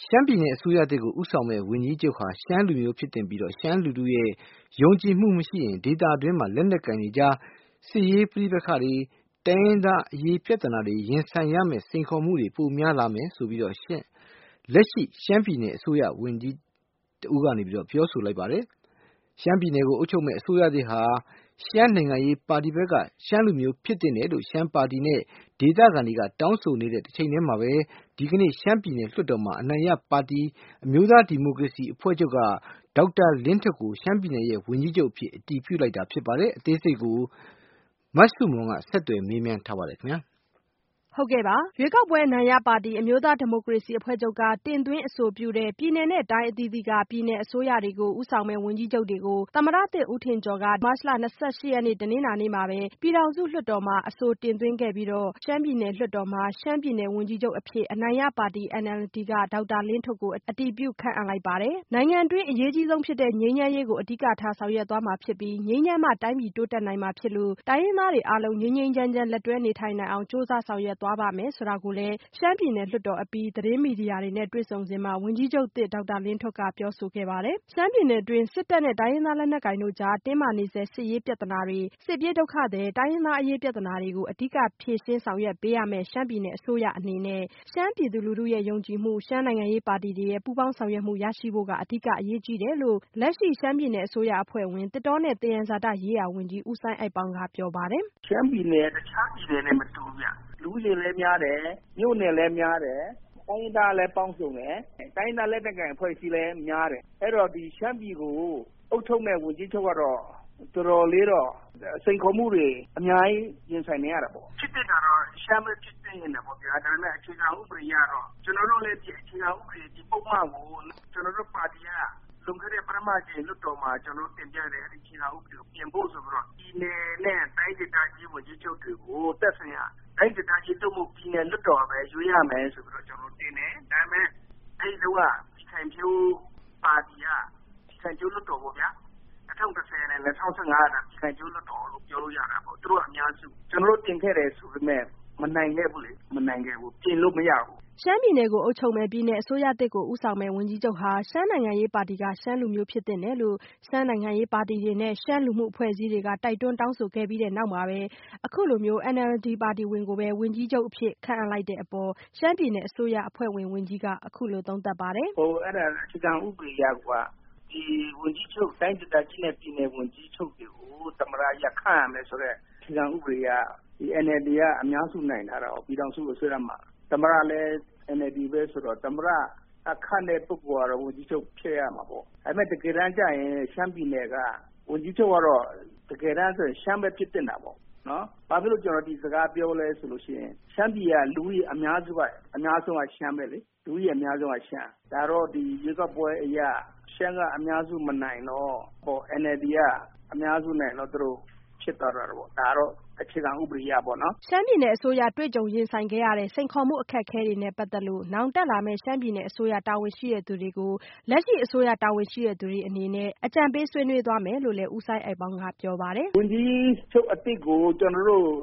ရှမ်းပြည်နယ်အစိုးရတပ်ကိုဦးဆောင်မဲ့ဝန်ကြီးချုပ်ဟာရှမ်းလူမျိုးဖြစ်တင်ပြီးရှမ်းလူထုရဲ့ယုံကြည်မှုမရှိရင်ဒေသတွင်းမှာလက်နက်ကိုင်တွေကြားစစ်ရေးပဋိပက္ခတွေတိုင်းရင်းသားအရေးပြဿနာတွေရင်ဆိုင်ရမယ့်စိန်ခေါ်မှုတွေပိုများလာမယ်ဆိုပြီးလက်ရှိရှမ်းပြည်နယ်အစိုးရဝန်ကြီးတဦးကနေပြောဆိုလိုက်ပါတယ်။ရှမ်းပြည်နယ်ကိုအုပ်ချုပ်မဲ့အစိုးရသစ်ဟာရှမ်းနိုင်ငံရေးပါတီဘက်ကရှမ်းလူမျိုးဖြစ်တင်တယ်လို့ရှမ်းပါတီနဲ့ဒေသခံတွေကတောင်းဆိုနေတဲ့တစ်ချိန်တည်းမှာပဲဒီကနေ့ရှမ်းပြည်နယ်လွှတ်တော်မှာအနိုင်ရပါတီအမျိုးသားဒီမိုကရေစီအဖွဲ့ချုပ်ကဒေါက်တာလင်းထွဋ်ကိုရှမ်းပြည်နယ်ရဲ့ဝန်ကြီးချုပ်အဖြစ်အတည်ပြုလိုက်တာဖြစ်ပါတယ်။အသေးစိတ်ကိုမဆုမွန်ကဆက်သွယ်မေးမြန်းထားပါတယ်ခင်ဗျာ။ဟုတ်ကဲ့ပါရွေးကောက်ပွဲအနိုင်ရပါတီအမျိုးသားဒီမိုကရေစီအဖွဲ့ချုပ်ကတင်သွင်းအဆိုပြုတဲ့ပြည်နယ်နဲ့တိုင်းအသီးသီးကပြည်နယ်အစိုးရတွေကိုဦးဆောင်မဲ့ဝန်ကြီးချုပ်တွေကိုသမ္မတသစ်ဦးထင်ကျော်ကမတ်လ28ရက်နေ့တနင်္လာနေ့မှာပဲပြည်ထောင်စုလွှတ်တော်မှာအဆိုတင်သွင်းခဲ့ပြီးရှမ်းပြည်နယ်လွှတ်တော်မှာရှမ်းပြည်နယ်ဝန်ကြီးချုပ်အဖြစ်အနိုင်ရပါတီ NLD ကဒေါက်တာလင်းထွဋ်ကိုအတည်ပြုခန့်အပ်လိုက်ပါတယ်။နိုင်ငံတွင်းအရေးကြီးဆုံးဖြစ်တဲ့ငြိမ်းချမ်းရေးကိုအဓိကထားဆောင်ရွက်သွားမှာဖြစ်ပြီးငြိမ်းချမ်းမှတိုင်းပြည်တိုးတက်နိုင်မှာဖြစ်လို့တိုင်းရင်းသားတွေအားလုံးငြိမ်းငြိမ်းချမ်းချမ်းလက်တွဲနေထိုင်နိုင်အောင်ကြိုးစားဆောင်ရွက်သွားပါမယ်ဆိုတာကိုလည်းရှမ်းပြည်နယ်လွှတ်တော်အပြီးသတင်းမီဒီယာတွေနဲ့တွေ့ဆုံစဉ်မှာဝန်ကြီးချုပ်သစ်ဒေါက်တာလင်းထွဋ်ကပြောဆိုခဲ့ပါတယ်။ရှမ်းပြည်နယ်တွင်းစစ်တပ်နဲ့တိုင်းရင်းသားလက်နက်ကိုင်တို့ကြားတင်းမာနေဆဲစစ်ရေးပြဿနာတွေစစ်ပြေးဒုက္ခသည်တိုင်းရင်းသားအရေးပြဿနာတွေကိုအဓိကဖြေရှင်းဆောင်ရွက်ပေးရမယ့်ရှမ်းပြည်နယ်အစိုးရအနေနဲ့ရှမ်းပြည်သူလူထုရဲ့ယုံကြည်မှုရှမ်းနိုင်ငံရေးပါတီတွေရဲ့ပူးပေါင်းဆောင်ရွက်မှုရရှိဖို့ကအဓိကအရေးကြီးတယ်လို့လက်ရှိရှမ်းပြည်နယ်အစိုးရအဖွဲ့ဝင်သစ်တောနဲ့သယံဇာတရေးရာဝန်ကြီးဦးစိုင်းအိုက်ပေါင်ကပြောပါတယ်။ရှမ်းပြည်နယ်တခြားပြည်နယ်နဲ့မတူဘူးဗျ။လူဦးရေလည်းများတယ်မြို့နယ်လည်းများတယ်တိုင်းရင်းသားလည်းပေါင်းစုံတယ်တိုင်းရင်းသားလက်နက်ကိုင်အဖွဲ့အစည်းလည်းများတယ်အဲ့တော့ဒီရှမ်းပြည်ကိုအုပ်ချုပ်မဲ့ဝန်ကြီးချုပ်ကတော့တော်တော်လေးတော့စိန်ခေါ်မှုတွေအများကြီးရင်ဆိုင်နေရတာပေါ့ဖြစ်တဲ့ကတော့ရှမ်းပဲဖြစ်နေတယ်ပေါ့ဗျာဒါပေမဲ့အခြေခံဥပဒေရတော့ကျွန်တော်တို့လည်းဒီအခြေခံဥပဒေဒီပုံမှန်ကိုကျွန်တော်တို့ပါတီကလုံခဲ့တဲ့ပထမကျင်းလွတ်တော်မှာကျွန်တော်တင်ပြတဲ့အဲဒီအခြေခံဥပဒေကိုပြင်ဖို့ဆိုပြီးတော့ဒီနယ်နဲ့တိုင်းဒေသကြီးဝန်ကြီးချုပ်တွေကိုတက်ဆိုင်ရာတိုင်းဒေသကြီးတို့မှုပြည်နယ်လွတ်တော်ပဲရွေးရမယ်ဆိုပြီးတော့ကျွန်တော်တင်တယ်ဒါပေမဲ့အဲဒီတော့ဒီခိုင်ဖြိုးပါတီကဒီခိုင်ဖြိုးလွတ်တော်ပေါ့ဗျာ2010နဲ့2015ကဒီခိုင်ဖြိုးလွတ်တော်လို့ပြောလို့ရတာပေါ့သူတို့အများစုကျွန်တော်တင်ခဲ့တယ်ဆိုပေမဲ့မနိုင်ခဲ့ဘူးလေမနိုင်ခဲ့ဘူးပြင်လို့မရဘူးရှမ်းပြည်နယ်ကိုအုပ်ချုပ်မဲ့ပြည်နယ်အစိုးရတစ်ကိုဦးဆောင်မဲ့ဝန်ကြီးချုပ်ဟာရှမ်းနိုင်ငံရေးပါတီကရှမ်းလူမျိုးဖြစ်တဲ့လို့ရှမ်းနိုင်ငံရေးပါတီတွေနဲ့ရှမ်းလူမှုအဖွဲ့အစည်းတွေကတိုက်တွန်းတောင်းဆိုခဲ့ပြီးတဲ့နောက်မှာပဲအခုလိုမျိုး NLD ပါတီဝင်ကိုပဲဝန်ကြီးချုပ်အဖြစ်ခန့်အပ်လိုက်တဲ့အပေါ်ရှမ်းပြည်နယ်အစိုးရအဖွဲ့ဝင်ဝန်ကြီးကအခုလိုသုံးသပ်ပါတယ်။အဲ့ဒါအခြေခံဥပဒေရကဒီဝန်ကြီးချုပ်တိုင်းဒေသကြီးနဲ့ပြည်နယ်ဝန်ကြီးချုပ်တွေကိုသမ္မတရခန့်ရမယ်ဆိုတော့အခြေခံဥပဒေရဒီ NLD ကအများစုနိုင်တာတော့ပြည်ထောင်စုအစိုးရမှာသမ္မတလည်း NLD ပဲဆိုတော့သမ္မတအခန့်တဲ့ပုဂ္ဂိုလ်ကတော့ဝန်ကြီးချုပ်ဖြစ်ရမှာပေါ့။ဒါပေမဲ့တကယ်တမ်းကျရင်ရှမ်းပြည်နယ်ကဝန်ကြီးချုပ်ကတော့တကယ်တမ်းဆိုရင်ရှမ်းပဲဖြစ်တင်တာပေါ့နော်။ဘာဖြစ်လို့ကျွန်တော်ဒီစကားပြောလဲဆိုလို့ရှိရင်ရှမ်းပြည်ကလူကြီးအများဆုံးကရှမ်းပဲလေ။လူကြီးအများဆုံးကရှမ်း။ဒါတော့ဒီရွေးကောက်ပွဲအရာရှမ်းကအများစုမနိုင်တော့NLD ကအများစုနိုင်တော့သူတို့ဖြစ်သွားတာပေါ့ဒါတော့အခြေခံဥပဒေရပေါ့နော်ရှမ်းပြည်နယ်အစိုးရတွေ့ကြုံရင်ဆိုင်ခဲ့ရတဲ့စိန်ခေါ်မှုအခက်အခဲတွေနဲ့ပတ်သက်လို့နောင်တက်လာမယ့်ရှမ်းပြည်နယ်အစိုးရတာဝန်ရှိတဲ့သူတွေကိုလက်ရှိအစိုးရတာဝန်ရှိတဲ့သူတွေအနေနဲ့အကြံပေးဆွေးနွေးသွားမယ်လို့လည်းဦးစိုင်းအိုက်ပေါင်းကပြောပါတယ်ဝန်ကြီးချုပ်အသစ်ကိုကျွန်တော်တို့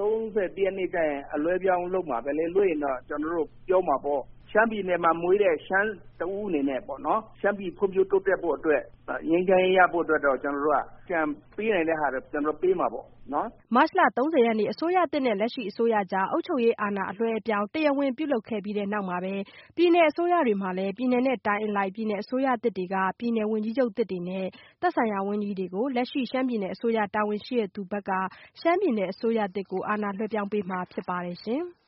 30ရက်နေ့ကျရင်အလွဲပြောင်းလုပ်မှာပဲလေလွှင့်ရင်တော့ကျွန်တော်တို့ပြောမှာပေါ့ရှမ်းပြည်နယ်မှာမွေးတဲ့ရှမ်းတဦးအနေနဲ့ပေါ့နော်ရှမ်းပြည်ဖွံ့ဖြိုးတိုးတက်ဖို့အတွက်ငြိမ်းချမ်းရေးရဖို့အတွက်တော့ကျွန်တော်တို့ကကြံပေးနိုင်တဲ့ဟာတွေကျွန်တော်ပေးမှာပေါ့နော်မတ်လ30ရက်နေ့အစိုးရသစ်နဲ့လက်ရှိအစိုးရကြားအုပ်ချုပ်ရေးအာဏာအလွှဲအပြောင်းတရားဝင်ပြုလုပ်ခဲ့ပြီးတဲ့နောက်မှာပဲပြည်နယ်အစိုးရတွေမှာလည်းပြည်နယ်နဲ့တိုင်းအလိုက်ပြည်နယ်အစိုးရသစ်တွေကပြည်နယ်ဝန်ကြီးချုပ်သစ်တွေနဲ့သက်ဆိုင်ရာဝန်ကြီးတွေကိုလက်ရှိရှမ်းပြည်နယ်အစိုးရတာဝန်ရှိတဲ့သူဘက်ကရှမ်းပြည်နယ်အစိုးရသစ်ကိုအာဏာလွှဲပြောင်းပေးမှာဖြစ်ပါတယ်ရှင်